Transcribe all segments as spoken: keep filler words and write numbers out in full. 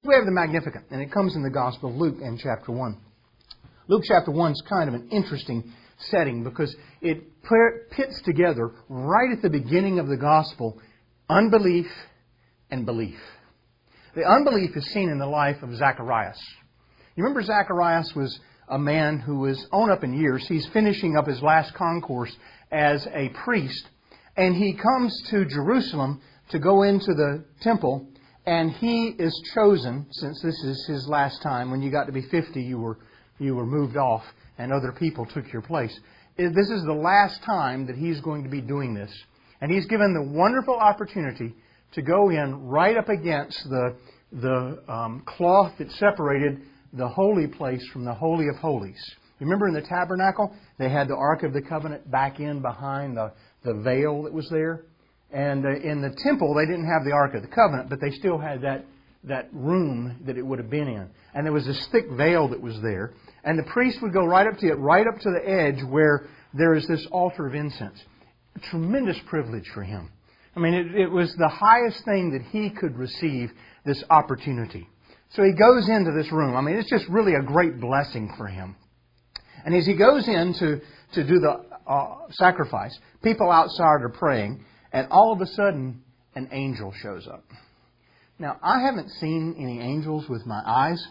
We have the Magnificat, and it comes in the Gospel of Luke in chapter one. Luke chapter one is kind of an interesting setting because it pits together right at the beginning of the Gospel unbelief and belief. The unbelief is seen in the life of Zacharias. You remember Zacharias was a man who was on up in years. He's finishing up his last concourse as a priest, and he comes to Jerusalem to go into the temple. And he is chosen, since this is his last time. When you got to be fifty, you were you were moved off and other people took your place. This is the last time that he's going to be doing this. And he's given the wonderful opportunity to go in right up against the, the um, cloth that separated the holy place from the Holy of Holies. Remember in the tabernacle, they had the Ark of the Covenant back in behind the, the veil that was there. And uh, in the temple, they didn't have the Ark of the Covenant, but they still had that, that room that it would have been in. And there was this thick veil that was there. And the priest would go right up to it, right up to the edge where there is this altar of incense. A tremendous privilege for him. I mean, it, it was the highest thing that he could receive, this opportunity. So he goes into this room. I mean, it's just really a great blessing for him. And as he goes in to, to do the uh, sacrifice, people outside are praying. And all of a sudden, an angel shows up. Now, I haven't seen any angels with my eyes.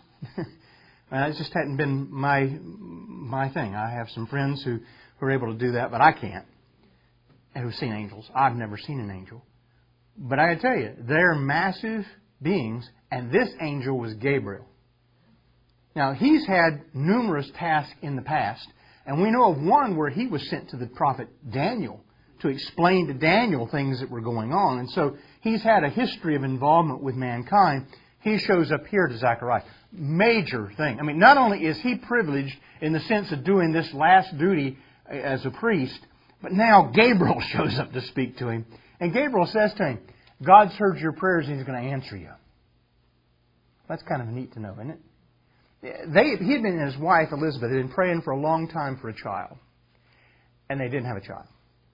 It just hadn't been my my thing. I have some friends who, who are able to do that, but I can't. And who've seen angels. I've never seen an angel. But I tell you, they're massive beings, and this angel was Gabriel. Now, he's had numerous tasks in the past, and we know of one where he was sent to the prophet Daniel to explain to Daniel things that were going on. And so he's had a history of involvement with mankind. He shows up here to Zacharias. Major thing. I mean, not only is he privileged in the sense of doing this last duty as a priest, but now Gabriel shows up to speak to him. And Gabriel says to him, God's heard your prayers and He's going to answer you. That's kind of neat to know, isn't it? They, he had been and his wife, Elizabeth, had been praying for a long time for a child. And they didn't have a child.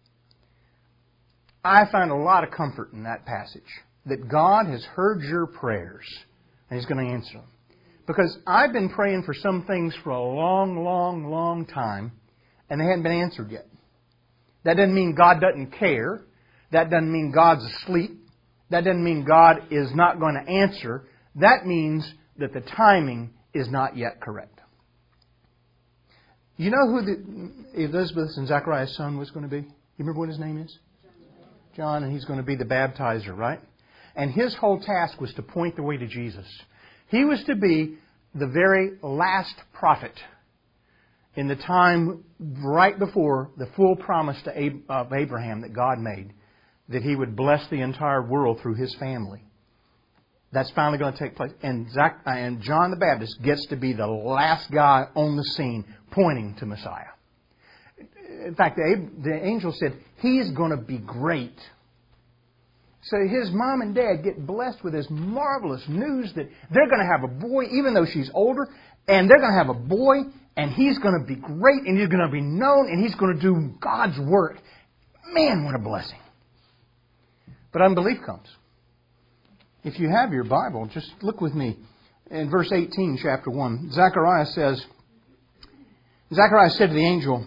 I find a lot of comfort in that passage. That God has heard your prayers and He's going to answer them. Because I've been praying for some things for a long, long, long time and they haven't been answered yet. That doesn't mean God doesn't care. That doesn't mean God's asleep. That doesn't mean God is not going to answer. That means that the timing is not yet correct. You know who the, Elizabeth and Zacharias' son was going to be? You remember what his name is? John, and he's going to be the baptizer, right? And his whole task was to point the way to Jesus. He was to be the very last prophet in the time right before the full promise to of Abraham that God made, that He would bless the entire world through his family. That's finally going to take place. And, Zach, and John the Baptist gets to be the last guy on the scene pointing to Messiah. In fact, the, the angel said, he's going to be great. So his mom and dad get blessed with this marvelous news that they're going to have a boy, even though she's older, and they're going to have a boy, and he's going to be great, and he's going to be known, and he's going to do God's work. Man, what a blessing. But unbelief comes. If you have your Bible, just look with me in verse eighteen, chapter one. Zacharias says, Zacharias said to the angel,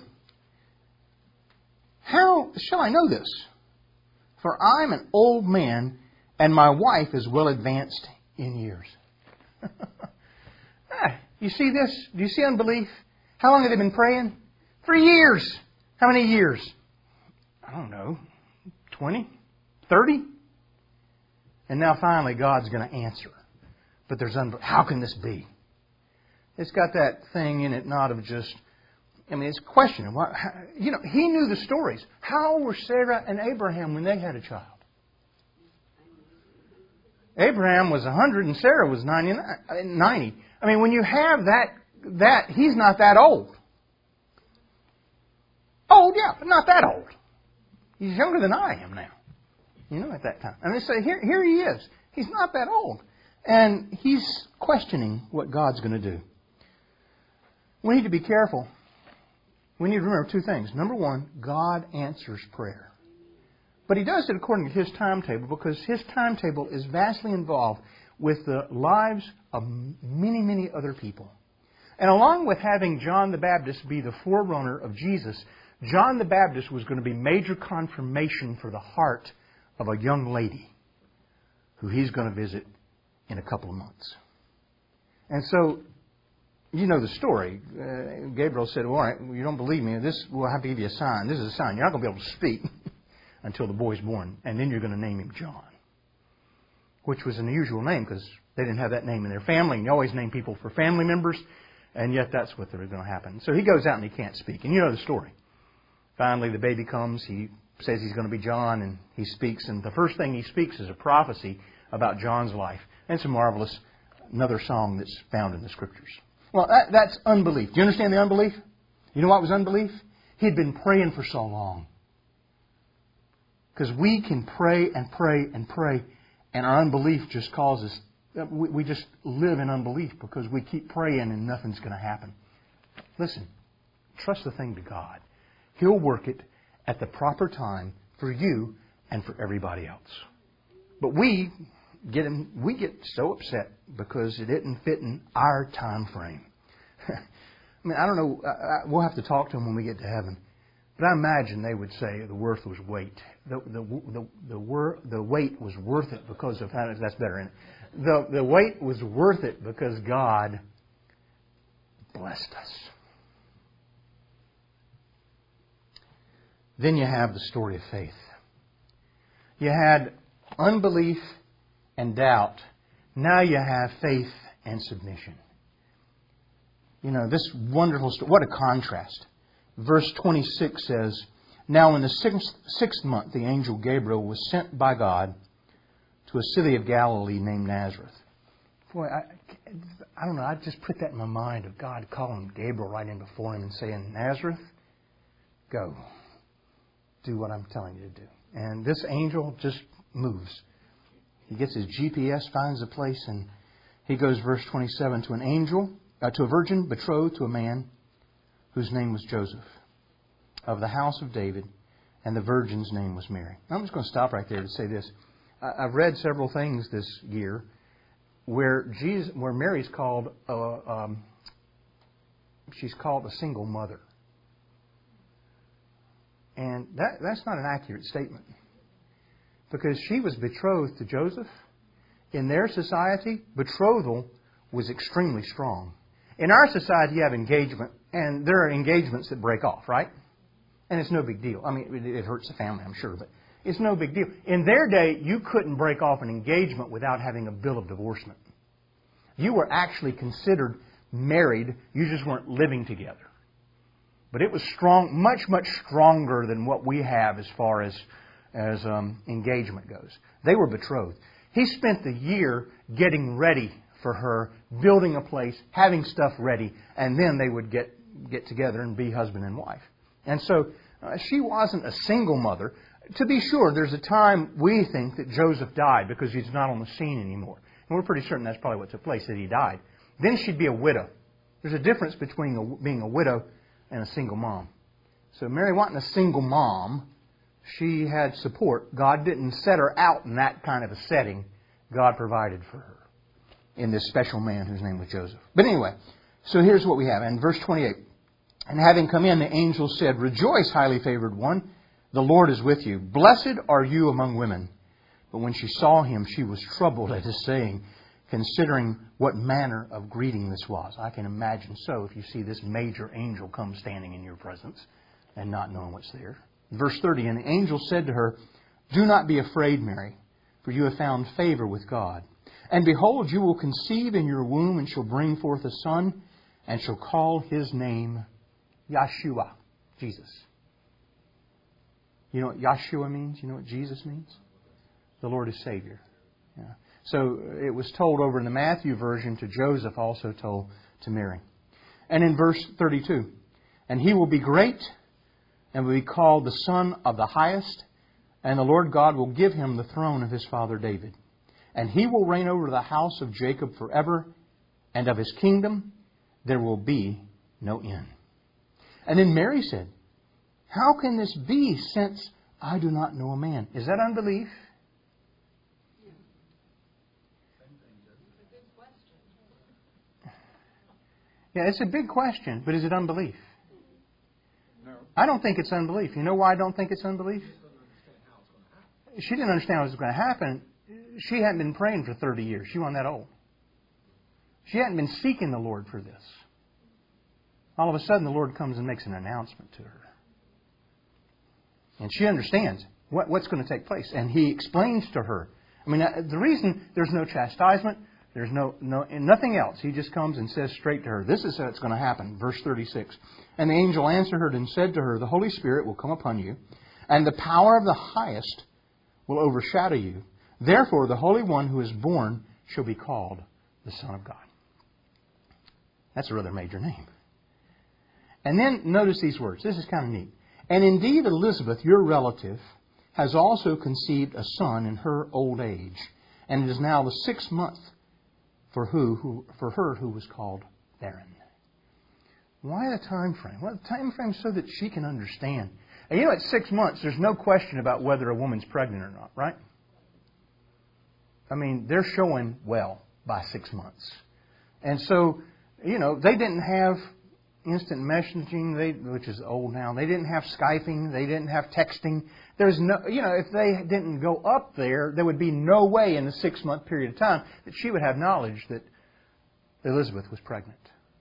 how shall I know this? For I'm an old man, and my wife is well advanced in years. ah, you see this? Do you see unbelief? How long have they been praying? For years. How many years? I don't know. twenty? thirty? And now finally God's going to answer. But there's unbelief. How can this be? It's got that thing in it, not of just... I mean, it's a question. You know, he knew the stories. How were Sarah and Abraham when they had a child? Abraham was one hundred and Sarah was ninety. I mean, when you have that, that he's not that old. Old, yeah, but not that old. He's younger than I am now. You know, at that time. And they say, here, here he is. He's not that old. And he's questioning what God's going to do. We need to be careful. We need to remember two things. Number one, God answers prayer. But He does it according to His timetable because His timetable is vastly involved with the lives of many, many other people. And along with having John the Baptist be the forerunner of Jesus, John the Baptist was going to be major confirmation for the heart of a young lady who he's going to visit in a couple of months. And so, you know the story. Uh, Gabriel said, well, all right, you don't believe me. This will have to give you a sign. This is a sign. You're not going to be able to speak until the boy's born. And then you're going to name him John, which was an unusual name because they didn't have that name in their family. And you always name people for family members. And yet that's what was going to happen. So he goes out and he can't speak. And you know the story. Finally, the baby comes. He says he's going to be John. And he speaks. And the first thing he speaks is a prophecy about John's life. And it's a marvelous, another song that's found in the Scriptures. Well, that, that's unbelief. Do you understand the unbelief? You know what was unbelief? He'd been praying for so long. Because we can pray and pray and pray, and our unbelief just causes, we, we just live in unbelief because we keep praying and nothing's going to happen. Listen, trust the thing to God. He'll work it at the proper time for you and for everybody else. But we get in, we get so upset because it didn't fit in our time frame. I mean, I don't know. I, I, we'll have to talk to them when we get to heaven. But I imagine they would say the worth was weight. The the the the, wor, the weight was worth it because of how that's better in it. The the weight was worth it because God blessed us. Then you have the story of faith. You had unbelief and doubt. Now you have faith and submission. You know, this wonderful story. What a contrast. Verse twenty-six says, now in the sixth, sixth month, the angel Gabriel was sent by God to a city of Galilee named Nazareth. Boy, I, I don't know. I just put that in my mind of God calling Gabriel right in before him and saying, Nazareth, go. Do what I'm telling you to do. And this angel just moves. He gets his G P S, finds a place, and he goes, verse twenty-seven, to an angel, uh, to a virgin betrothed to a man whose name was Joseph, of the house of David, and the virgin's name was Mary. I'm just going to stop right there to say this. I, I've read several things this year where Jesus, where Mary's called, a, um, she's called a single mother. And that, that's not an accurate statement. Because she was betrothed to Joseph. In their society, betrothal was extremely strong. In our society, you have engagement, and there are engagements that break off, right? And it's no big deal. I mean, it, it hurts the family, I'm sure, but it's no big deal. In their day, you couldn't break off an engagement without having a bill of divorcement. You were actually considered married, you just weren't living together. But it was strong, much, much stronger than what we have as far as, as um, engagement goes. They were betrothed. He spent the year getting ready for her, building a place, having stuff ready, and then they would get, get together and be husband and wife. And so uh, she wasn't a single mother. To be sure, there's a time we think that Joseph died because he's not on the scene anymore. And we're pretty certain that's probably what took place, that he died. Then she'd be a widow. There's a difference between a, being a widow and a single mom. So Mary wasn't a single mom. She had support. God didn't set her out in that kind of a setting. God provided for her in this special man whose name was Joseph. But anyway, so here's what we have. In verse twenty-eight, and having come in, the angel said, rejoice, highly favored one, the Lord is with you. Blessed are you among women. But when she saw him, she was troubled at his saying, considering what manner of greeting this was. I can imagine so if you see this major angel come standing in your presence and not knowing what's there. Verse thirty, and the angel said to her, do not be afraid, Mary, for you have found favor with God. And behold, you will conceive in your womb and shall bring forth a son and shall call his name Yeshua, Jesus. You know what Yeshua means? You know what Jesus means? The Lord is Savior. Yeah. So it was told over in the Matthew version to Joseph, also told to Mary. And in verse thirty-two, and he will be great and will be called the Son of the Highest, and the Lord God will give him the throne of his father David. And he will reign over the house of Jacob forever, and of his kingdom there will be no end. And then Mary said, how can this be, since I do not know a man? Is that unbelief? Yeah, it's a big question, but is it unbelief? No. I don't think it's unbelief. You know why I don't think it's unbelief? She didn't understand how it was going to happen. She hadn't been praying for thirty years. She wasn't that old. She hadn't been seeking the Lord for this. All of a sudden, the Lord comes and makes an announcement to her. And she understands what, what's going to take place. And He explains to her. I mean, the reason there's no chastisement, there's no, no nothing else. He just comes and says straight to her, this is how it's going to happen. Verse thirty-six. And the angel answered her and said to her, the Holy Spirit will come upon you, and the power of the highest will overshadow you. Therefore, the Holy One who is born shall be called the Son of God. That's a rather major name. And then notice these words. This is kind of neat. And indeed, Elizabeth, your relative, has also conceived a son in her old age, and it is now the sixth month for who, who for her who was called barren. Why the time frame? Well, the time frame so that she can understand. And you know, at six months, there's no question about whether a woman's pregnant or not, right? I mean, they're showing well by six months. And so, you know, they didn't have instant messaging, they, which is old now. They didn't have Skyping. They didn't have texting. There's no, you know, if they didn't go up there, there would be no way in the six-month period of time that she would have knowledge that Elizabeth was pregnant.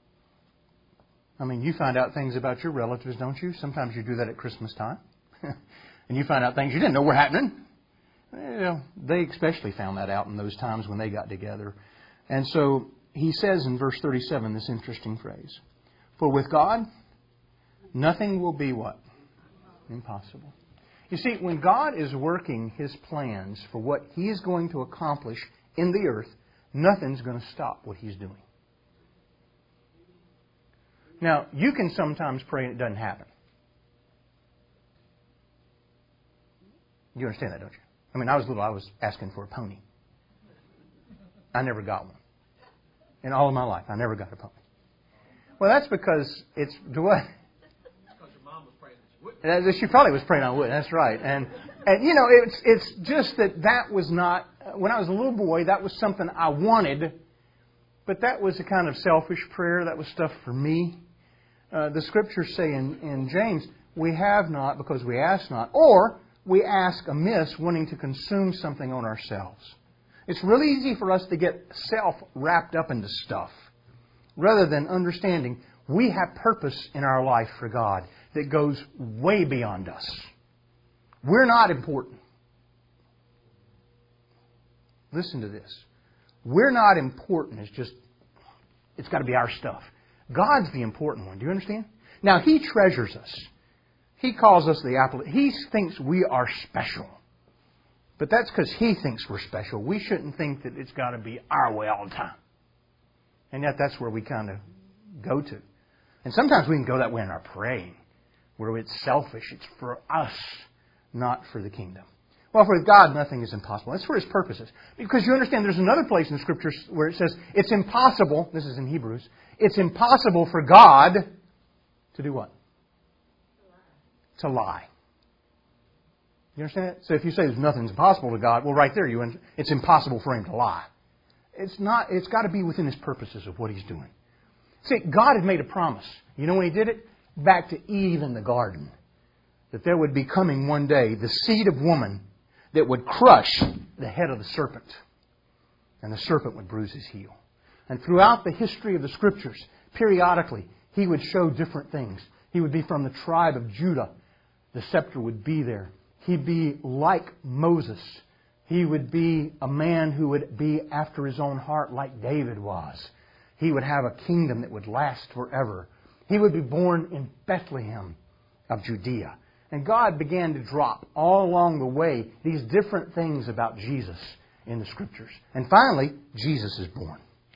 I mean, you find out things about your relatives, don't you? Sometimes you do that at Christmas time. And you find out things you didn't know were happening. Well, they especially found that out in those times when they got together. And so he says in verse thirty-seven this interesting phrase. For with God, nothing will be what? Impossible. You see, when God is working His plans for what He is going to accomplish in the earth, nothing's going to stop what He's doing. Now, you can sometimes pray and it doesn't happen. You understand that, don't you? I mean, I was little, I was asking for a pony. I never got one. In all of my life, I never got a pony. Well, that's because it's... Do what? Because your mom was praying that you would. She probably was praying I would. That's right. And, and you know, it's it's just that that was not... When I was a little boy, that was something I wanted. But that was a kind of selfish prayer. That was stuff for me. Uh, the Scriptures say in, in James, we have not because we ask not. Or we ask amiss, wanting to consume something on ourselves. It's really easy for us to get self wrapped up into stuff, rather than understanding we have purpose in our life for God that goes way beyond us. We're not important. Listen to this. We're not important. It's just, it's got to be our stuff. God's the important one. Do you understand? Now, He treasures us. He calls us the apple. He thinks we are special. But that's because He thinks we're special. We shouldn't think that it's got to be our way all the time. And yet that's where we kind of go to. And sometimes we can go that way in our praying, where it's selfish. It's for us, not for the kingdom. Well, for God, nothing is impossible. That's for His purposes. Because you understand there's another place in the Scriptures where it says it's impossible, this is in Hebrews, it's impossible for God to do what? To lie. To lie. You understand that? So if you say there's nothing's impossible to God, well, right there, you it's impossible for Him to lie. It's not. It's got to be within His purposes of what He's doing. See, God had made a promise. You know when He did it? Back to Eve in the garden. That there would be coming one day the seed of woman that would crush the head of the serpent. And the serpent would bruise his heel. And throughout the history of the Scriptures, periodically, He would show different things. He would be from the tribe of Judah. The scepter would be there. He'd be like Moses. He would be a man who would be after His own heart like David was. He would have a kingdom that would last forever. He would be born in Bethlehem of Judea. And God began to drop all along the way these different things about Jesus in the Scriptures. And finally, Jesus is born.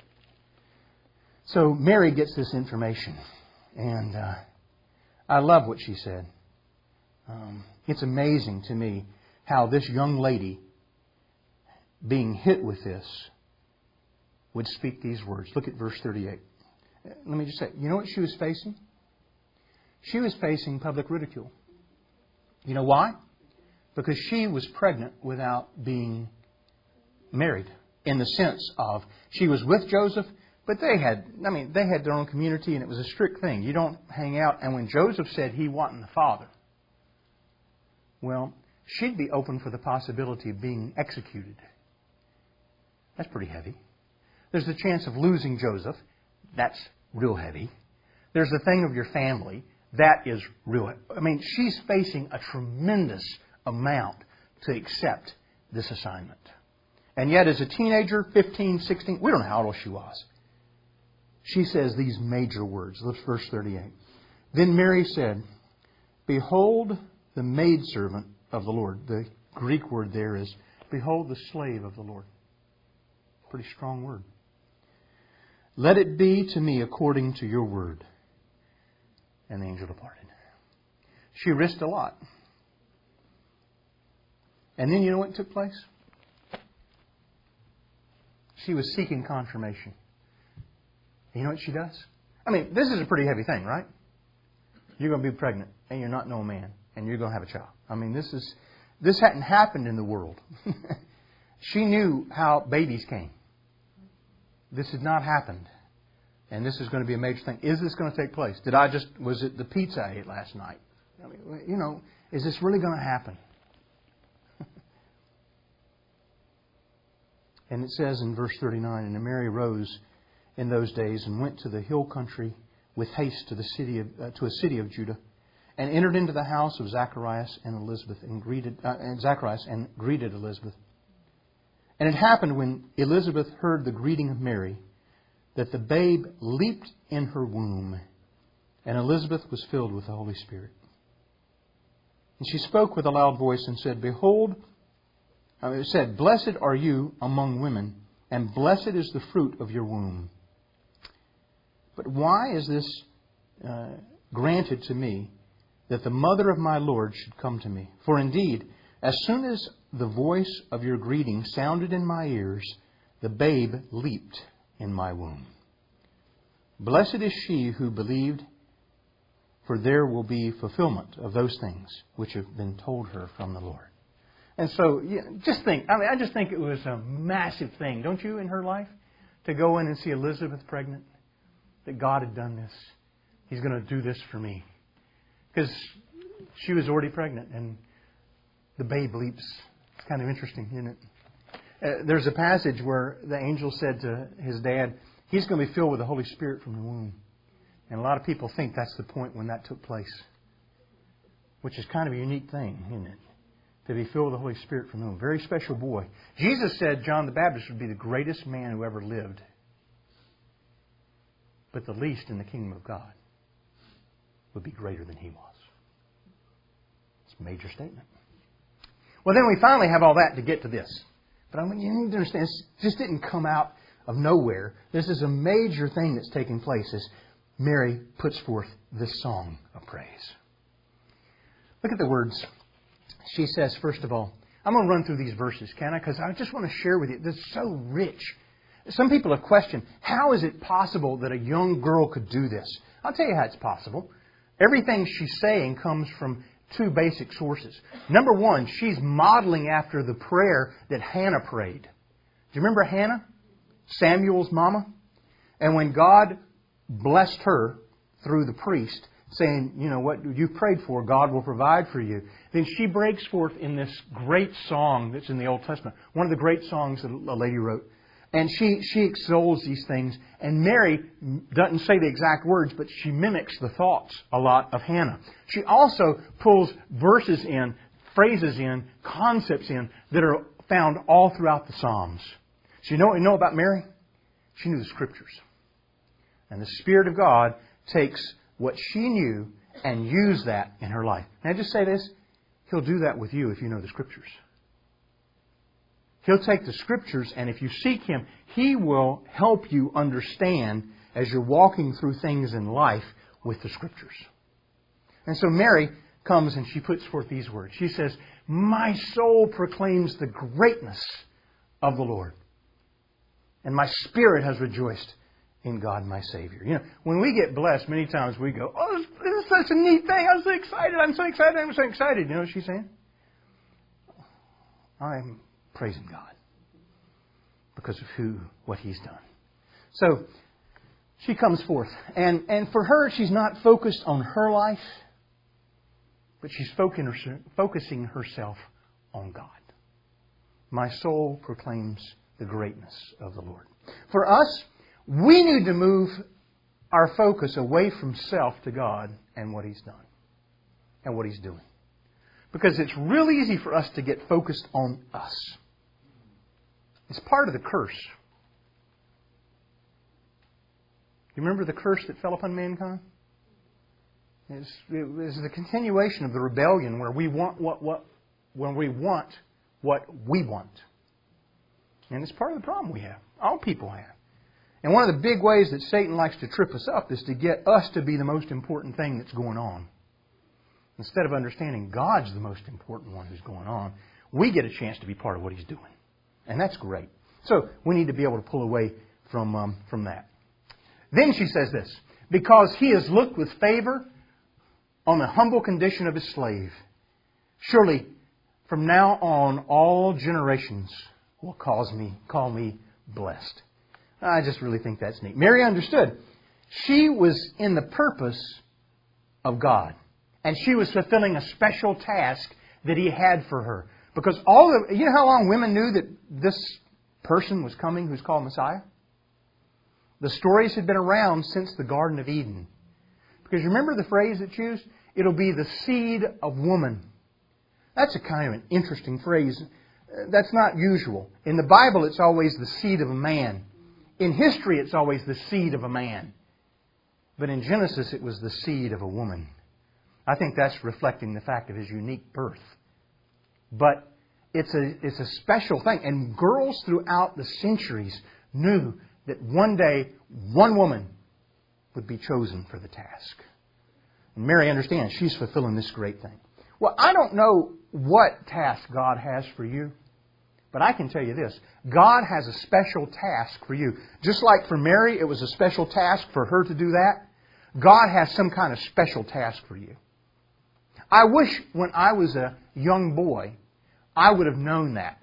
So Mary gets this information. And uh, I love what she said. Um, it's amazing to me how this young lady, being hit with this, would speak these words. Look at verse thirty-eight. Let me just say, you know what she was facing? She was facing public ridicule. You know why? Because she was pregnant without being married. In the sense of, she was with Joseph, But they had, I mean, they had their own community, and it was a strict thing. You don't hang out. And when Joseph said he wasn't the father, well, she'd be open for the possibility of being executed. That's pretty heavy. There's the chance of losing Joseph. That's real heavy. There's the thing of your family. That is real. I mean, she's facing a tremendous amount to accept this assignment. And yet, as a teenager, fifteen, sixteen, we don't know how old she was. She says these major words. Let's verse thirty-eight. Then Mary said, "Behold the maidservant of the Lord." The Greek word there is, "Behold the slave of the Lord." Pretty strong word. "Let it be to me according to your word." And the angel departed. She risked a lot. And then you know what took place? She was seeking confirmation. You know what she does? I mean, this is a pretty heavy thing, right? You're going to be pregnant, and you're not no man, and you're going to have a child. I mean, this is this hadn't happened in the world. She knew how babies came. This had not happened. And this is going to be a major thing. Is this going to take place? Did I just, was it the pizza I ate last night? I mean, you know, is this really going to happen? And it says in verse thirty-nine, "And Mary rose in those days and went to the hill country with haste to the city of, uh, to a city of Judah, and entered into the house of Zacharias and Elizabeth and greeted uh, and Zacharias and greeted Elizabeth. And it happened when Elizabeth heard the greeting of Mary, that the babe leaped in her womb, and Elizabeth was filled with the Holy Spirit. And she spoke with a loud voice and said, Behold, uh, it said, Blessed are you among women, and blessed is the fruit of your womb. But why is this uh, granted to me, that the mother of my Lord should come to me? For indeed, as soon as the voice of your greeting sounded in my ears, the babe leaped in my womb. Blessed is she who believed, for there will be fulfillment of those things which have been told her from the Lord. And so, yeah, just think, I mean, I just think it was a massive thing, don't you, in her life? To go in and see Elizabeth pregnant. That God had done this. He's going to do this for me. Because she was already pregnant and the babe leaps. It's kind of interesting, isn't it? Uh, there's a passage where the angel said to his dad, he's going to be filled with the Holy Spirit from the womb. And a lot of people think that's the point when that took place. Which is kind of a unique thing, isn't it? To be filled with the Holy Spirit from the womb. Very special boy. Jesus said John the Baptist would be the greatest man who ever lived. But the least in the kingdom of God would be greater than he was. It's a major statement. Well, then we finally have all that to get to this. But I mean, you need to understand, this just didn't come out of nowhere. This is a major thing that's taking place as Mary puts forth this song of praise. Look at the words. She says, first of all, I'm going to run through these verses, can I? Because I just want to share with you. This is so rich. Some people have questioned, how is it possible that a young girl could do this? I'll tell you how it's possible. Everything she's saying comes from two basic sources. Number one, she's modeling after the prayer that Hannah prayed. Do you remember Hannah? Samuel's mama? And when God blessed her through the priest, saying, you know, what you've prayed for, God will provide for you. Then she breaks forth in this great song that's in the Old Testament. One of the great songs that a lady wrote. And she, she extols these things. And Mary doesn't say the exact words, but she mimics the thoughts a lot of Hannah. She also pulls verses in, phrases in, concepts in that are found all throughout the Psalms. So you know what you know about Mary? She knew the Scriptures. And the Spirit of God takes what she knew and used that in her life. Now just say this, He'll do that with you if you know the Scriptures. He'll take the Scriptures, and if you seek Him, He will help you understand as you're walking through things in life with the Scriptures. And so Mary comes and she puts forth these words. She says, My soul proclaims the greatness of the Lord, and my spirit has rejoiced in God my Savior. You know, when we get blessed, many times we go, oh, this is such a neat thing. I'm so excited. I'm so excited. I'm so excited. You know what she's saying? I'm praising God because of who, what He's done. So, she comes forth. And, and for her, she's not focused on her life, but she's focusing herself on God. My soul proclaims the greatness of the Lord. For us, we need to move our focus away from self to God and what He's done and what He's doing. Because it's really easy for us to get focused on us. It's part of the curse. You remember the curse that fell upon mankind? It's, it was the continuation of the rebellion where we want what, what when we want what we want. And it's part of the problem we have. All people have. And one of the big ways that Satan likes to trip us up is to get us to be the most important thing that's going on. Instead of understanding God's the most important one who's going on, we get a chance to be part of what He's doing. And that's great. So we need to be able to pull away from, um, from that. Then she says this, because He has looked with favor on the humble condition of His slave, surely from now on all generations will cause me, call me blessed. I just really think that's neat. Mary understood. She was in the purpose of God. And she was fulfilling a special task that He had for her. Because all the, you know how long women knew that this person was coming who's called Messiah? The stories had been around since the Garden of Eden. Because you remember the phrase it's used? It'll be the seed of woman. That's a kind of an interesting phrase. That's not usual. In the Bible, it's always the seed of a man. In history, it's always the seed of a man. But in Genesis, it was the seed of a woman. I think that's reflecting the fact of His unique birth. But it's a, it's a special thing. And girls throughout the centuries knew that one day, one woman would be chosen for the task. And Mary understands she's fulfilling this great thing. Well, I don't know what task God has for you, but I can tell you this. God has a special task for you. Just like for Mary, it was a special task for her to do that. God has some kind of special task for you. I wish when I was a young boy, I would have known that.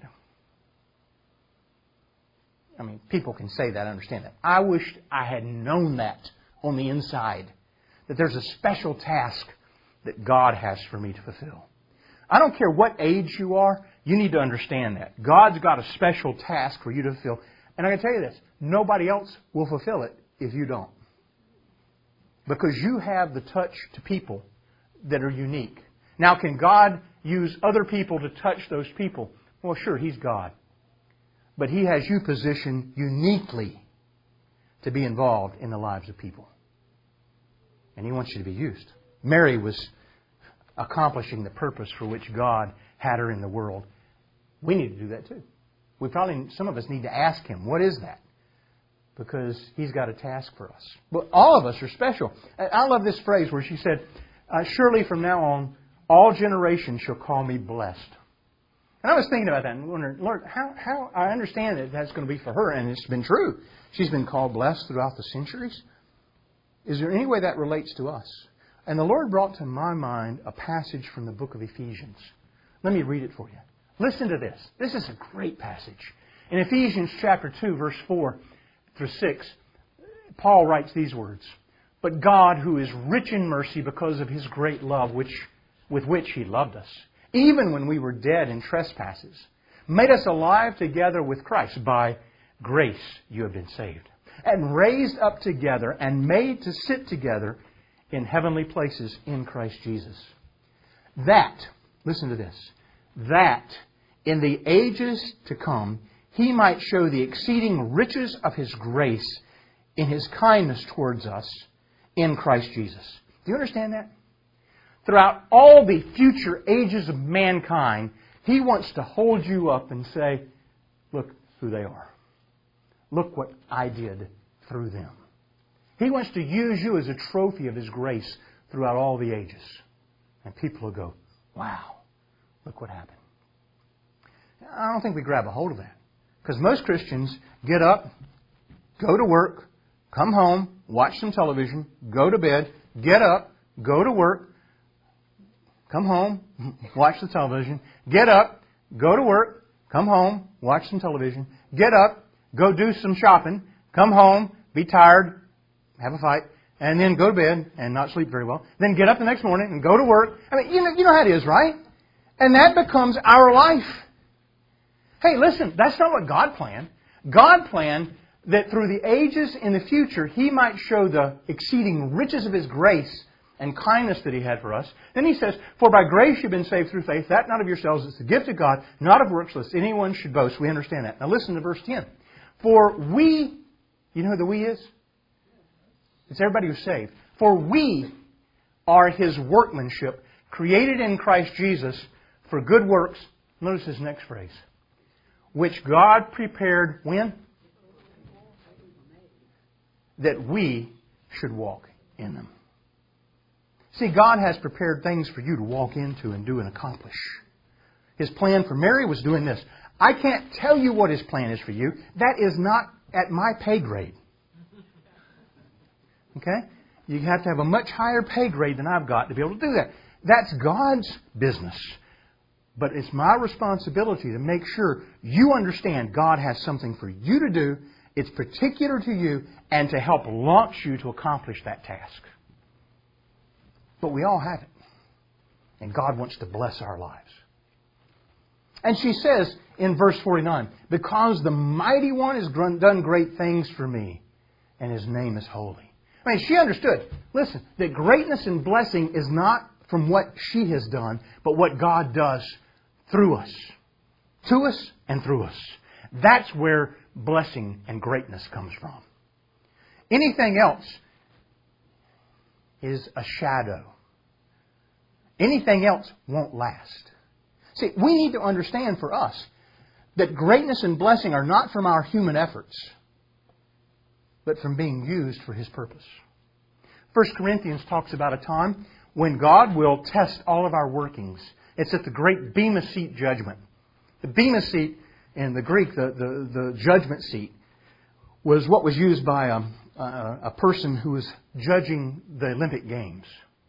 I mean, people can say that, I understand that. I wish I had known that on the inside. That there's a special task that God has for me to fulfill. I don't care what age you are, you need to understand that. God's got a special task for you to fulfill. And I can tell you this, nobody else will fulfill it if you don't. Because you have the touch to people that are unique. Now, can God use other people to touch those people? Well, sure, He's God. But He has you positioned uniquely to be involved in the lives of people. And He wants you to be used. Mary was accomplishing the purpose for which God had her in the world. We need to do that too. We probably, some of us need to ask Him, what is that? Because He's got a task for us. But all of us are special. I love this phrase where she said, uh, surely from now on, all generations shall call me blessed. And I was thinking about that and wondering, Lord, how, how I understand that that's going to be for her, and it's been true. She's been called blessed throughout the centuries. Is there any way that relates to us? And the Lord brought to my mind a passage from the book of Ephesians. Let me read it for you. Listen to this. This is a great passage. In Ephesians chapter two, verse four through six, Paul writes these words. But God, who is rich in mercy because of His great love which with which He loved us, even when we were dead in trespasses, made us alive together with Christ. By grace you have been saved. And raised up together and made to sit together in heavenly places in Christ Jesus. That, listen to this, that in the ages to come He might show the exceeding riches of His grace in His kindness towards us in Christ Jesus. Do you understand that? Throughout all the future ages of mankind, He wants to hold you up and say, look who they are. Look what I did through them. He wants to use you as a trophy of His grace throughout all the ages. And people will go, wow, look what happened. I don't think we grab a hold of that. Because most Christians get up, go to work, come home, watch some television, go to bed, get up, go to work, come home, watch the television, get up, go to work, come home, watch some television, get up, go do some shopping, come home, be tired, have a fight, and then go to bed and not sleep very well. Then get up the next morning and go to work. I mean, you know, you know how it is, right? And that becomes our life. Hey, listen, that's not what God planned. God planned that through the ages in the future, He might show the exceeding riches of His grace and kindness that He had for us. Then He says, for by grace you've been saved through faith, that not of yourselves, it's the gift of God, not of works, lest anyone should boast. We understand that. Now listen to verse ten. For we, you know who the we is? It's everybody who's saved. For we are His workmanship, created in Christ Jesus for good works. Notice His next phrase. Which God prepared when? That we should walk in them. See, God has prepared things for you to walk into and do and accomplish. His plan for Mary was doing this. I can't tell you what His plan is for you. That is not at my pay grade. Okay? You have to have a much higher pay grade than I've got to be able to do that. That's God's business. But it's my responsibility to make sure you understand God has something for you to do. It's particular to you and to help launch you to accomplish that task. But we all have it. And God wants to bless our lives. And she says in verse forty-nine, because the Mighty One has done great things for me, and His name is holy. I mean, she understood, listen, that greatness and blessing is not from what she has done, but what God does through us. To us and through us. That's where blessing and greatness comes from. Anything else is a shadow. Anything else won't last. See, we need to understand for us that greatness and blessing are not from our human efforts, but from being used for His purpose. First Corinthians talks about a time when God will test all of our workings. It's at the great Bema Seat judgment. The Bema Seat, in the Greek, the, the, the judgment seat, was what was used by a, a, a person who was judging the Olympic Games.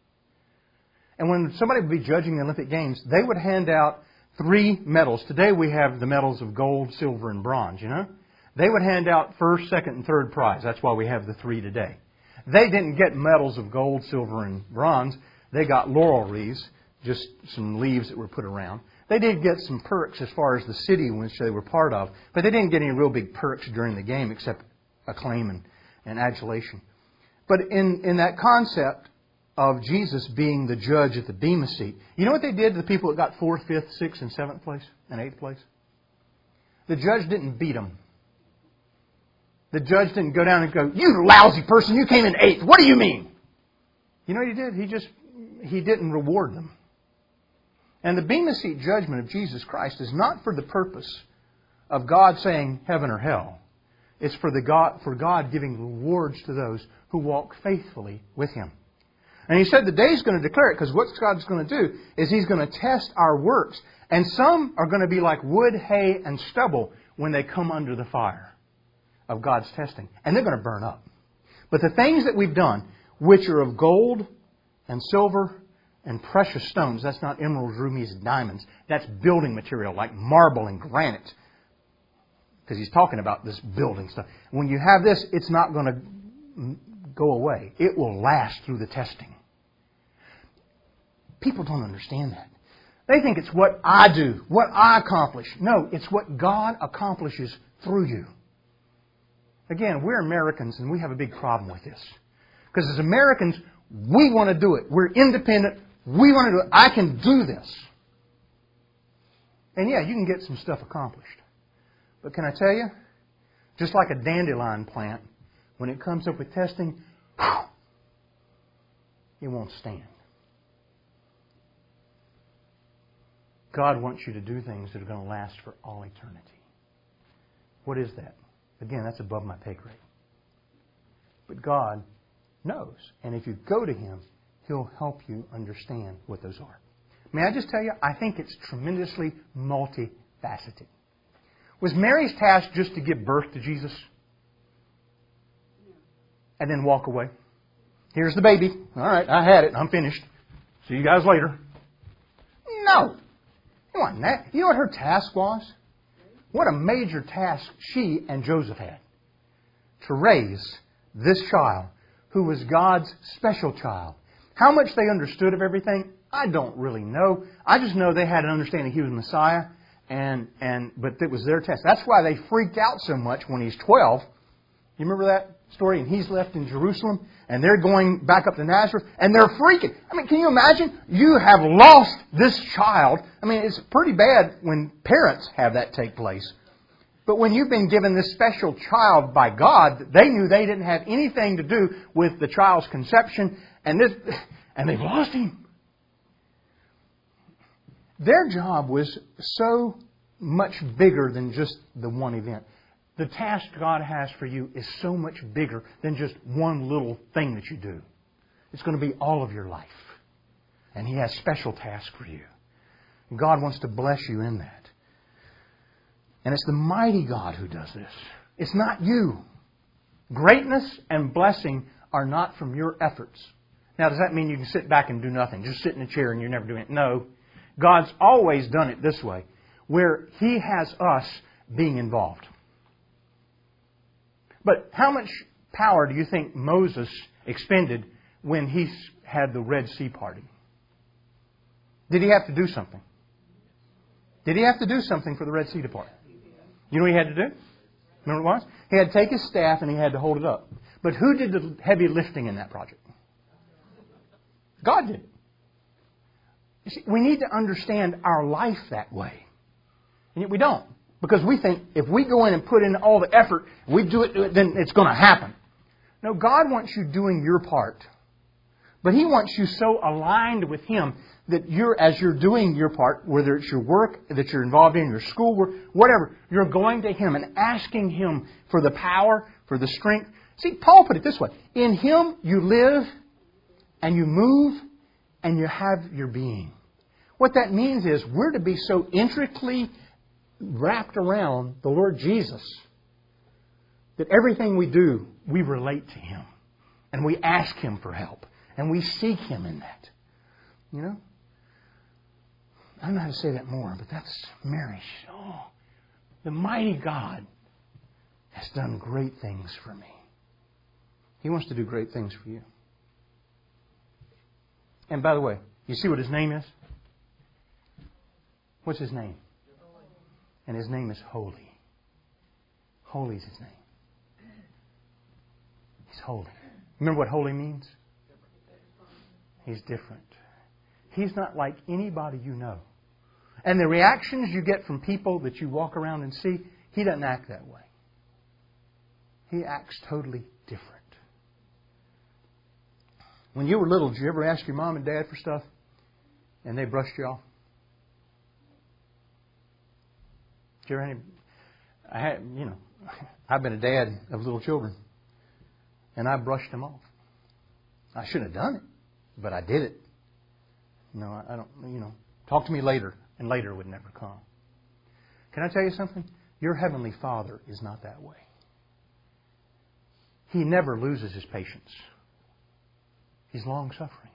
And when somebody would be judging the Olympic Games, they would hand out three medals. Today we have the medals of gold, silver, and bronze, you know. They would hand out first, second, and third prize. That's why we have the three today. They didn't get medals of gold, silver, and bronze. They got laurel wreaths, just some leaves that were put around. They did get some perks as far as the city which they were part of, but they didn't get any real big perks during the game except acclaim and, and adulation. But in, in that concept of Jesus being the judge at the Bema Seat, you know what they did to the people that got fourth, fifth, sixth, and seventh place, and eighth place? The judge didn't beat them. The judge didn't go down and go, you lousy person, you came in eighth. What do you mean? You know what He did? He just, He didn't reward them. And the Bema Seat judgment of Jesus Christ is not for the purpose of God saying heaven or hell. It's for the God, for God giving rewards to those who walk faithfully with Him. And He said the day He's going to declare it, because what God's going to do is He's going to test our works. And some are going to be like wood, hay, and stubble when they come under the fire of God's testing. And they're going to burn up. But the things that we've done, which are of gold and silver and precious stones, that's not emeralds, rubies, and diamonds. That's building material like marble and granite. Because He's talking about this building stuff. When you have this, it's not going to go away. It will last through the testing. People don't understand that. They think it's what I do, what I accomplish. No, it's what God accomplishes through you. Again, we're Americans and we have a big problem with this. Because as Americans, we want to do it. We're independent. We want to do it. I can do this. And yeah, you can get some stuff accomplished. But can I tell you, just like a dandelion plant, when it comes up with testing, whew, it won't stand. God wants you to do things that are going to last for all eternity. What is that? Again, that's above my pay grade. But God knows. And if you go to Him, He'll help you understand what those are. May I just tell you, I think it's tremendously multifaceted. Was Mary's task just to give birth to Jesus? And then walk away? Here's the baby. All right, I had it. I'm finished. See you guys later. No. It wasn't that. You know what her task was? What a major task she and Joseph had. To raise this child who was God's special child. How much they understood of everything, I don't really know. I just know they had an understanding He was Messiah, and and but it was their test. That's why they freaked out so much when He's twelve. You remember that story? And He's left in Jerusalem, and they're going back up to Nazareth, and they're freaking. I mean, can you imagine? You have lost this child. I mean, it's pretty bad when parents have that take place. But when you've been given this special child by God, they knew they didn't have anything to do with the child's conception, and this, and they've lost him. Their job was so much bigger than just the one event. The task God has for you is so much bigger than just one little thing that you do. It's going to be all of your life. And He has special tasks for you. And God wants to bless you in that. And it's the mighty God who does this. It's not you. Greatness and blessing are not from your efforts. Now, does that mean you can sit back and do nothing? Just sit in a chair and you're never doing it? No. God's always done it this way, where He has us being involved. But how much power do you think Moses expended when he had the Red Sea parting? Did he have to do something? Did he have to do something for the Red Sea to part? You know what he had to do? Remember what it was? He had to take his staff and he had to hold it up. But who did the heavy lifting in that project? God did it. You see, we need to understand our life that way. And yet we don't. Because we think if we go in and put in all the effort, we do it, then it's going to happen. No, God wants you doing your part. But He wants you so aligned with Him that you're, as you're doing your part, whether it's your work that you're involved in, your schoolwork, whatever, you're going to Him and asking Him for the power, for the strength. See, Paul put it this way. In Him you live and you move and you have your being. What that means is we're to be so intricately wrapped around the Lord Jesus that everything we do, we relate to Him. And we ask Him for help. And we seek Him in that. You know? I don't know how to say that more, but that's Mary. Oh, the mighty God has done great things for me. He wants to do great things for you. And by the way, you see what His name is? What's His name? And His name is Holy. Holy is His name. He's holy. Remember what holy means? He's different. He's not like anybody you know. And the reactions you get from people that you walk around and see, He doesn't act that way. He acts totally different. When you were little, did you ever ask your mom and dad for stuff and they brushed you off? Did you ever any, I had, you know, I've been a dad of little children, and I brushed them off. I shouldn't have done it, but I did it. No, I, I don't, you know, talk to me later, and later would never come. Can I tell you something? Your Heavenly Father is not that way. He never loses His patience. He's long-suffering.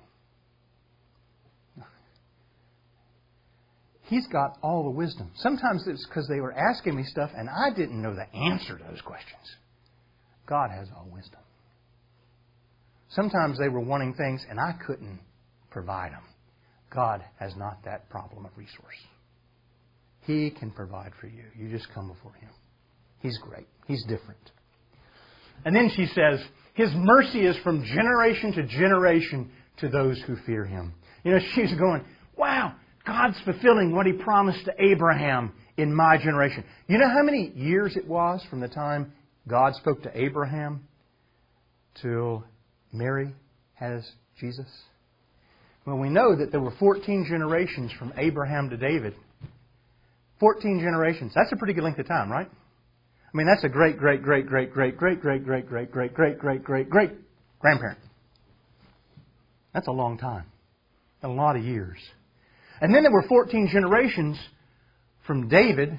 He's got all the wisdom. Sometimes it's because they were asking me stuff and I didn't know the answer to those questions. God has all wisdom. Sometimes they were wanting things and I couldn't provide them. God has not that problem of resource. He can provide for you. You just come before Him. He's great. He's different. And then she says, His mercy is from generation to generation to those who fear Him. You know, she's going, wow, God's fulfilling what He promised to Abraham in my generation. You know how many years it was from the time God spoke to Abraham till Mary has Jesus? Well, we know that there were fourteen generations from Abraham to David. fourteen generations. That's a pretty good length of time, right? I mean, that's a great, great, great, great, great, great, great, great, great, great, great, great, great, great grandparent. That's a long time. A lot of years. And then there were fourteen generations from David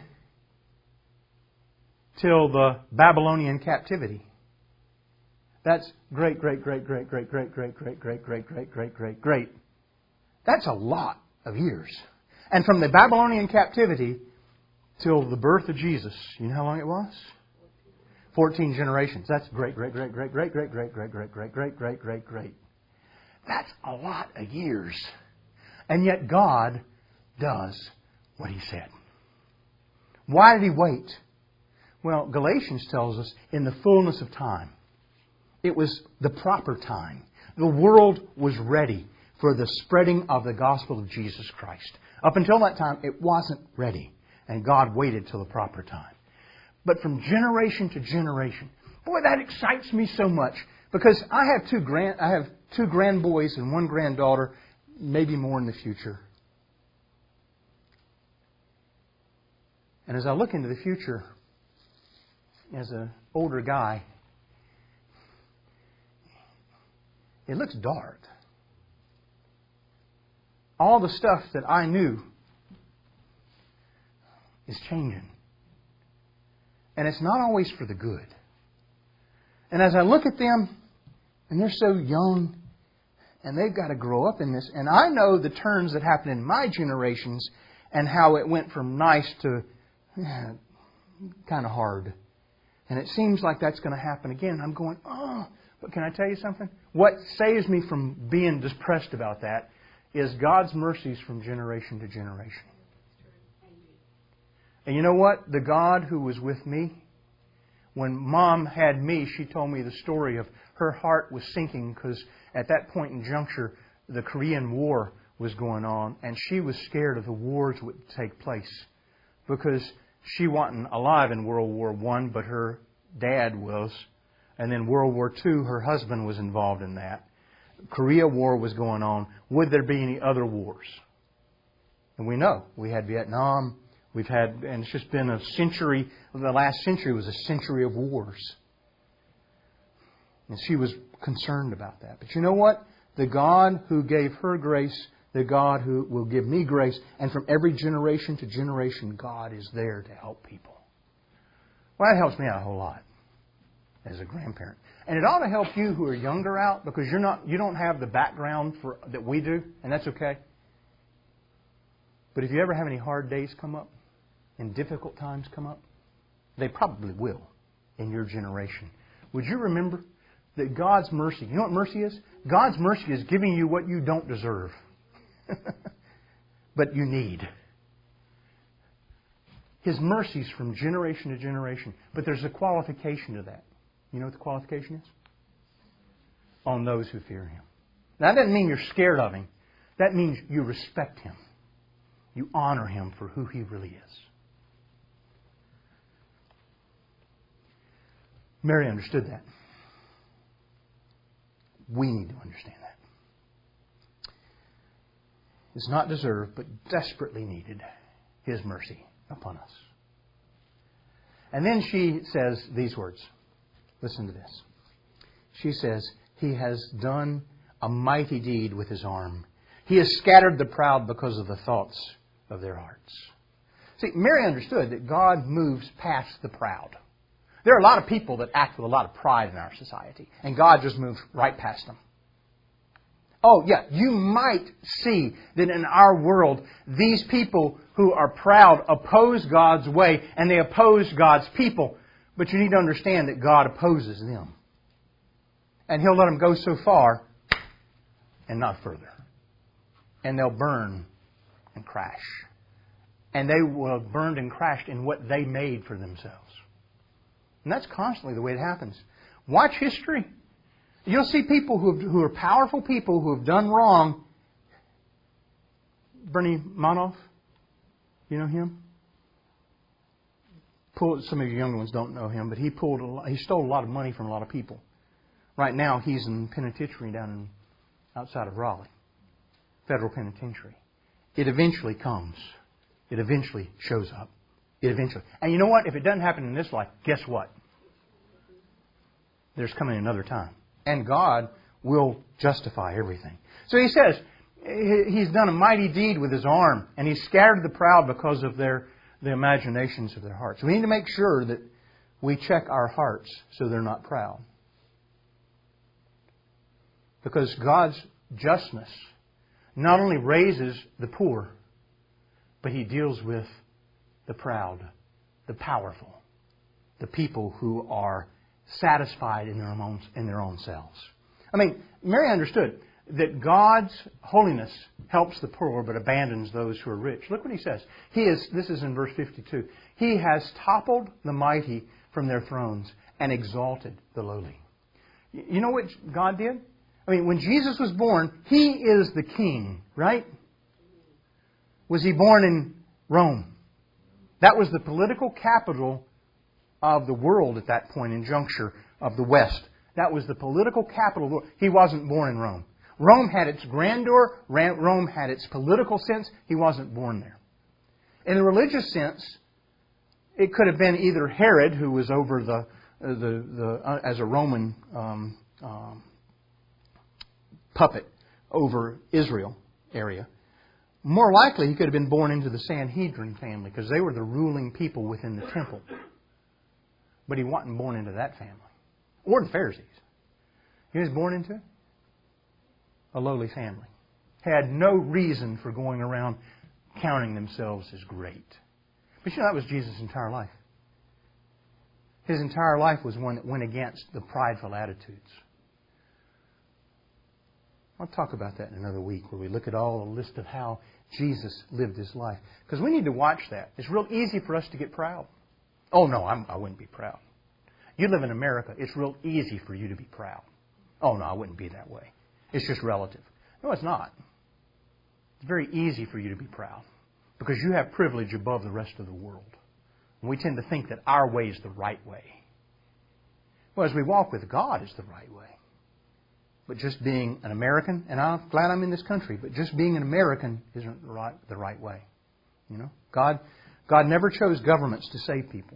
till the Babylonian captivity. That's great, great, great, great, great, great, great, great, great, great, great, great, great, great. That's a lot of years. And from the Babylonian captivity till the birth of Jesus, you know how long it was? fourteen generations. That's great, great, great, great, great, great, great, great, great, great, great, great, great, great. That's a lot of years. And yet God does what He said. Why did He wait? Well, Galatians tells us in the fullness of time. It was the proper time. The world was ready for the spreading of the gospel of Jesus Christ. Up until that time, it wasn't ready. And God waited till the proper time. But from generation to generation, boy, that excites me so much. Because I have two grand, I have two grandboys and one granddaughter, maybe more in the future. And as I look into the future, as an older guy, it looks dark. All the stuff that I knew is changing. And it's not always for the good. And as I look at them, and they're so young, and they've got to grow up in this, and I know the turns that happened in my generations and how it went from nice to eh, kind of hard. And it seems like that's going to happen again. I'm going, oh, but can I tell you something? What saves me from being depressed about that is God's mercies from generation to generation. And you know what? The God who was with me, when Mom had me, she told me the story of her heart was sinking because at that point in juncture, the Korean War was going on, and she was scared of the wars that would take place because she wasn't alive in World War One, but her dad was. And then World War Two, her husband was involved in that. Korea War was going on. Would there be any other wars? And we know. We had Vietnam. We've had, and it's just been a century. The last century was a century of wars. And she was concerned about that. But you know what? The God who gave her grace, the God who will give me grace, and from every generation to generation, God is there to help people. Well, that helps me out a whole lot as a grandparent. And it ought to help you who are younger out because you're not, you don't have the background for that we do, and that's okay. But if you ever have any hard days come up and difficult times come up, they probably will in your generation. Would you remember that God's mercy, you know what mercy is? God's mercy is giving you what you don't deserve, but you need. His mercies from generation to generation. But there's a qualification to that. You know what the qualification is? On those who fear Him. Now, that doesn't mean you're scared of Him. That means you respect Him. You honor Him for who He really is. Mary understood that. We need to understand that. It's not deserved, but desperately needed, His mercy upon us. And then she says these words. Listen to this. She says, He has done a mighty deed with His arm. He has scattered the proud because of the thoughts of their hearts. See, Mary understood that God moves past the proud. There are a lot of people that act with a lot of pride in our society, and God just moves right past them. Oh, yeah, you might see that in our world, these people who are proud oppose God's way, and they oppose God's people. But you need to understand that God opposes them. And He'll let them go so far and not further. And they'll burn and crash. And they will have burned and crashed in what they made for themselves. And that's constantly the way it happens. Watch history. You'll see people who, have, who are powerful people who have done wrong. Bernie Madoff, you know him? Pulled, some of you younger ones don't know him, but he pulled a lot, he stole a lot of money from a lot of people. Right now, he's in penitentiary down in, outside of Raleigh, federal penitentiary. It eventually comes. It eventually shows up. It eventually, and you know what? If it doesn't happen in this life, guess what? There's coming another time. And God will justify everything. So He says, He's done a mighty deed with His arm, and He's scattered the proud because of their the imaginations of their hearts. We need to make sure that we check our hearts so they're not proud. Because God's justness not only raises the poor, but He deals with the proud, the powerful, the people who are satisfied in their own, in their own selves. I mean, Mary understood that God's holiness helps the poor but abandons those who are rich. Look what he says. He is, this is in verse fifty-two. He has toppled the mighty from their thrones and exalted the lowly. You know what God did? I mean, when Jesus was born, He is the King, right? Was He born in Rome? That was the political capital of the world at that point in juncture of the West. That was the political capital of the world. He wasn't born in Rome. Rome had its grandeur. Rome had its political sense. He wasn't born there. In the religious sense, it could have been either Herod, who was over the the, the uh, as a Roman um, um, puppet over Israel area. More likely, he could have been born into the Sanhedrin family because they were the ruling people within the temple. But he wasn't born into that family. Or the Pharisees. He was born into a lowly family. Had no reason for going around counting themselves as great. But you know, that was Jesus' entire life. His entire life was one that went against the prideful attitudes. I'll talk about that in another week where we look at all the list of how Jesus lived His life. Because we need to watch that. It's real easy for us to get proud. Oh, no, I'm, I wouldn't be proud. You live in America. It's real easy for you to be proud. Oh, no, I wouldn't be that way. It's just relative. No, it's not. It's very easy for you to be proud because you have privilege above the rest of the world. And we tend to think that our way is the right way. Well, as we walk with God, it's the right way. But just being an American, and I'm glad I'm in this country, but just being an American isn't the right, the right way. You know, God, God never chose governments to save people.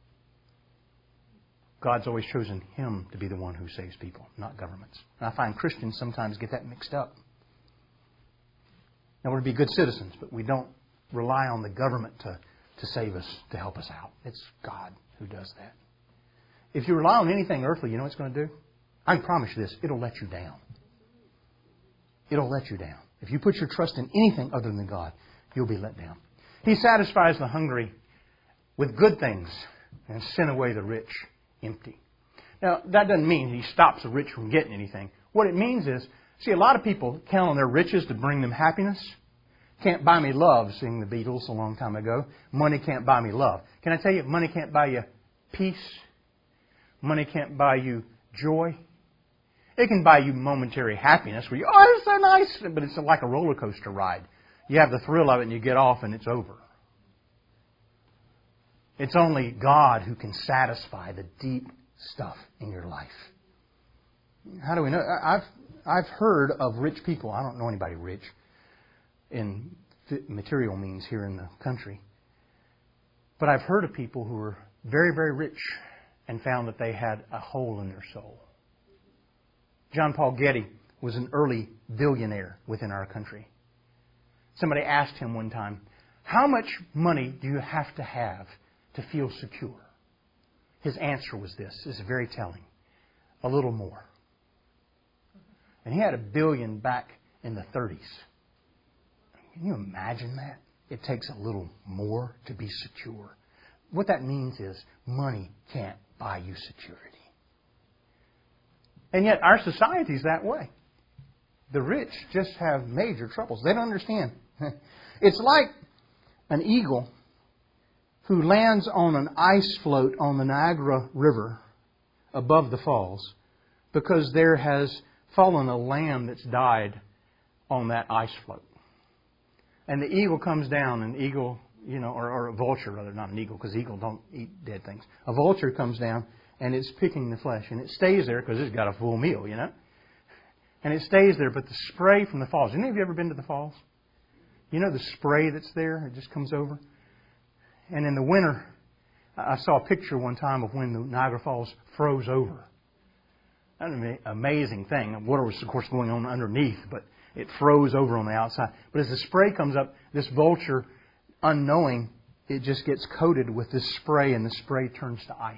God's always chosen Him to be the one who saves people, not governments. And I find Christians sometimes get that mixed up. Now, we're to be good citizens, but we don't rely on the government to, to save us, to help us out. It's God who does that. If you rely on anything earthly, you know what it's going to do? I can promise you this, it'll let you down. It'll let you down. If you put your trust in anything other than God, you'll be let down. He satisfies the hungry with good things and sent away the rich empty. Now, that doesn't mean He stops the rich from getting anything. What it means is, see, a lot of people count on their riches to bring them happiness. Can't buy me love, sing the Beatles a long time ago. Money can't buy me love. Can I tell you, money can't buy you peace. Money can't buy you joy. It can buy you momentary happiness where you, oh, it's so nice, but it's like a roller coaster ride. You have the thrill of it and you get off and it's over. It's only God who can satisfy the deep stuff in your life. How do we know? I've I've heard of rich people. I don't know anybody rich in material means here in the country. But I've heard of people who were very, very rich and found that they had a hole in their soul. John Paul Getty was an early billionaire within our country. Somebody asked him one time, how much money do you have to have to feel secure? His answer was this. This is very telling. A little more. And he had a billion back in the thirties. Can you imagine that? It takes a little more to be secure. What that means is money can't buy you security. And yet our society is that way. The rich just have major troubles. They don't understand. It's like an eagle who lands on an ice float on the Niagara River above the falls because there has fallen a lamb that's died on that ice float. And the eagle comes down, and eagle, you know, or, or a vulture rather, not an eagle, because eagle don't eat dead things. A vulture comes down, and it's picking the flesh, and it stays there because it's got a full meal, you know. And it stays there, but the spray from the falls. Any of you ever been to the falls? You know the spray that's there? It just comes over. And in the winter, I saw a picture one time of when the Niagara Falls froze over. That's an amazing thing. Water was, of course, going on underneath, but it froze over on the outside. But as the spray comes up, this vulture, unknowing, it just gets coated with this spray, and the spray turns to ice.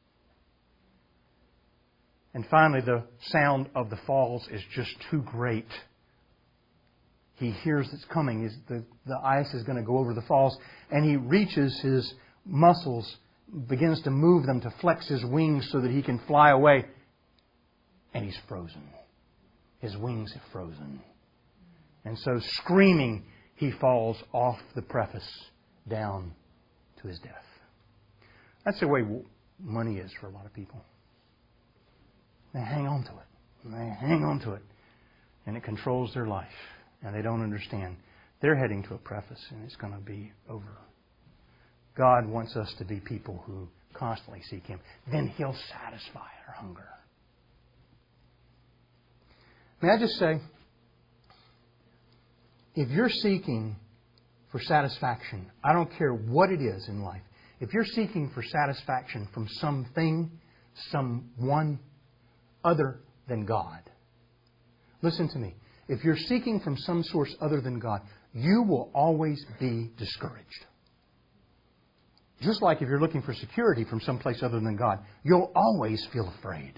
And finally, the sound of the falls is just too great. He hears it's coming. The, the ice is going to go over the falls. And he reaches his muscles begins to move them to flex his wings so that he can fly away. And he's frozen. His wings have frozen. And so screaming, he falls off the precipice down to his death. That's the way money is for a lot of people. They hang on to it. And they hang on to it. And it controls their life. And they don't understand. They're heading to a precipice and it's going to be over. God wants us to be people who constantly seek Him. Then He'll satisfy our hunger. May I just say, if you're seeking for satisfaction, I don't care what it is in life, if you're seeking for satisfaction from something, someone other than God, listen to me. If you're seeking from some source other than God, you will always be discouraged. Just like if you're looking for security from someplace other than God, you'll always feel afraid.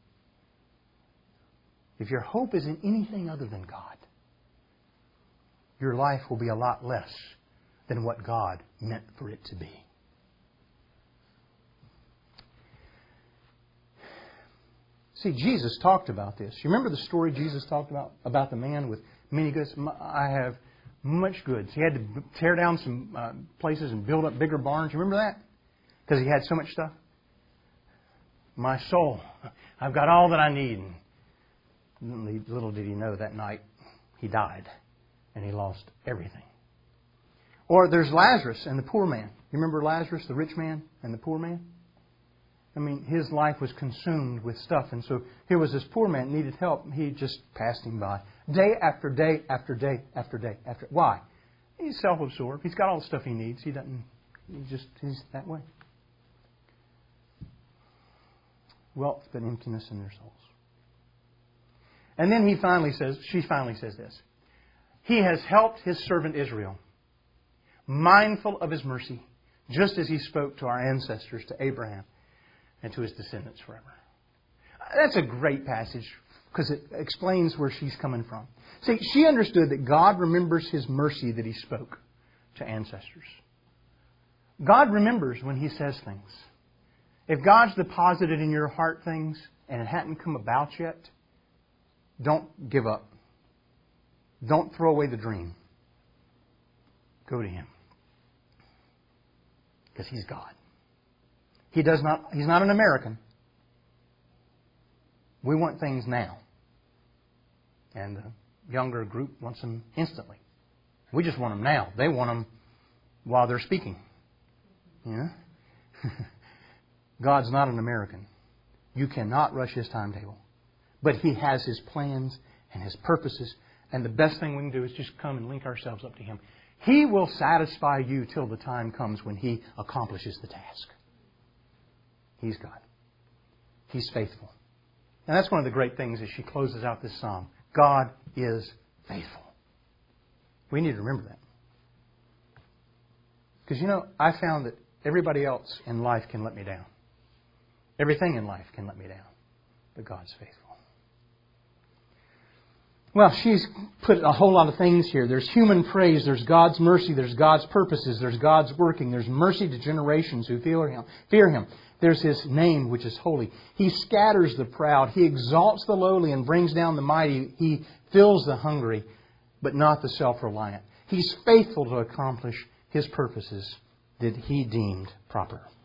If your hope is in anything other than God, your life will be a lot less than what God meant for it to be. See, Jesus talked about this. You remember the story Jesus talked about, about the man with many goods? I have much goods. He had to tear down some uh, places and build up bigger barns. You remember that? Because he had so much stuff. My soul, I've got all that I need. And little did he know that night he died and he lost everything. Or there's Lazarus and the poor man. You remember Lazarus, the rich man and the poor man? I mean, his life was consumed with stuff. And so here was this poor man, needed help. He just passed him by. Day after day after day after day after. Why? He's self-absorbed. He's got all the stuff he needs. He doesn't, he's just, he's that way. Wealth, but emptiness in their souls. And then he finally says, she finally says this. He has helped His servant Israel, mindful of His mercy, just as He spoke to our ancestors, to Abraham, and to his descendants forever. That's a great passage because it explains where she's coming from. See, she understood that God remembers His mercy that He spoke to ancestors. God remembers when He says things. If God's deposited in your heart things and it hadn't come about yet, don't give up. Don't throw away the dream. Go to Him. Because He's God. He does not, He's not an American. We want things now. And the younger group wants them instantly. We just want them now. They want them while they're speaking. You know? God's not an American. You cannot rush His timetable. But He has His plans and His purposes. And the best thing we can do is just come and link ourselves up to Him. He will satisfy you till the time comes when He accomplishes the task. He's God. He's faithful. And that's one of the great things as she closes out this psalm. God is faithful. We need to remember that. Because, you know, I found that everybody else in life can let me down. Everything in life can let me down. But God's faithful. Well, she's put a whole lot of things here. There's human praise. There's God's mercy. There's God's purposes. There's God's working. There's mercy to generations who fear Him. Fear Him. There's His name, which is holy. He scatters the proud. He exalts the lowly and brings down the mighty. He fills the hungry, but not the self-reliant. He's faithful to accomplish His purposes that He deemed proper.